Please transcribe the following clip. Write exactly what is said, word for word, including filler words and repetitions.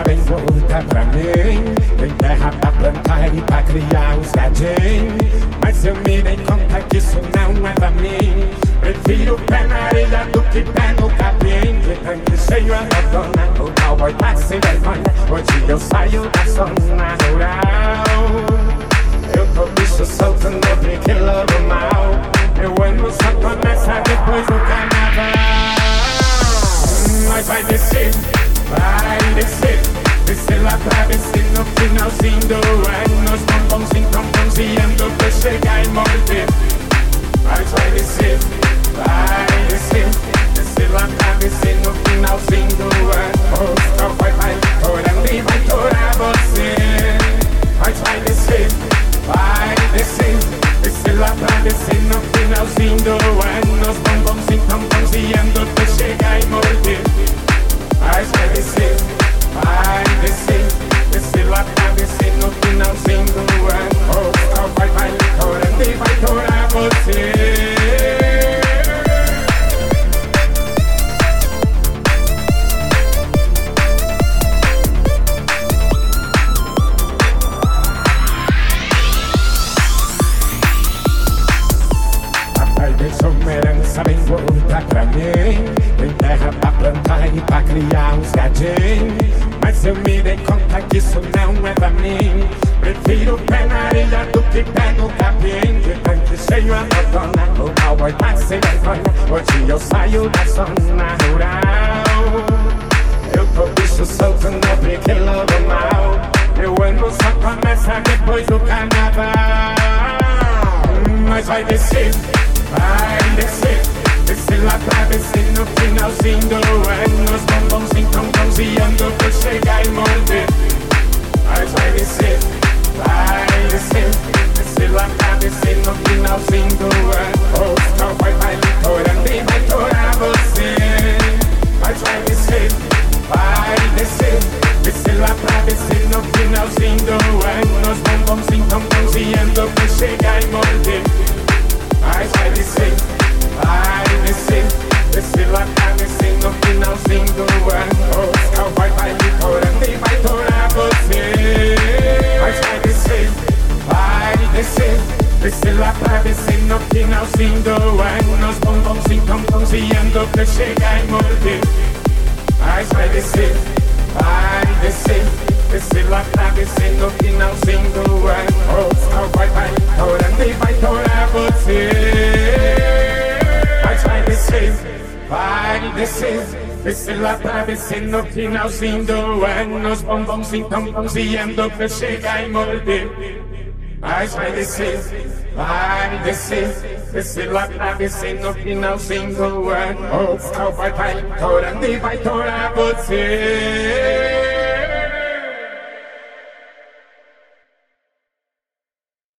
promessa bem curta pra mim. Tem terra pra plantar e pra criar os gadinhos, mas eu me dei conta que isso não é pra mim. Prefiro pé na areia do que pé no capim. De tanque cheio abandona, o cowboy tá sem vergonha. Hoje eu saio da zona rural. Eu tô bicho solto no brinquedo do mal. Meu ano só começa depois do carnaval. Mas vai descer, vai descer, descer lá pra descer no finalzinho do ano. Os bombonzinhos tão bronzeando pra chegar e morder. Mas vai descer, vai descer, descer lá pra descer no finalzinho do ano. O sol vai, vai torando e vai torar você. Mas vai descer, vai descer, descer lá pra descer no finalzinho do ano. Os bombonzinhos tão bronzeando pra chegar e morder. Mas vai descer, vai descer, descer lá pra descer no finalzinho do ano. O sol vai, vai torando e vai torar você. Uma herança bem curta pra mim. Tem terra pra plantar e pra criar uns gadinhos, mas eu me dei conta que isso não é pra mim. Prefiro pé na areia do que pé no capim. De tanque cheio abandona, o cowboy tá sem vergonha. Hoje eu saio da zona rural. Eu tô bicho solto no brinquedo do mal. Meu ano só começa depois do carnaval. Mas vai descer, vai descer, descer lá pra descer no finalzinho do ano. Os bombonzinhos tão bronzeando pra chegar e morder. Mas vai descer, vai descer, descer lá pra descer no finalzinho do ano. O sol vai, vai torando e vai torar você. Mas vai descer, vai descer, descer lá pra descer no finalzinho do ano. Os bombonzinhos tão bronzeando pra chegar e morder. Mas vai descer, vai descer, descer lá pra descer no finalzinho do ano. O sol vai, vai torando e vai torar você. Mas vai descer, vai descer, descer lá pra descer no finalzinho do ano. Os bombonzinhos tão bronzeando pra chegar e morder. Mas vai descer, vai descer, descer lá pra descer no finalzinho do ano. O sol vai, vai torando e vai torar você. Mas vai descer, vai descer, descer lá pra descer no finalzinho do ano. Os bombonzinhos tão bronzeando pra chegar e morder. Mas vai descer, vai descer, descer lá pra descer no finalzinho do ano. O sol vai, vai torando e vai torar você.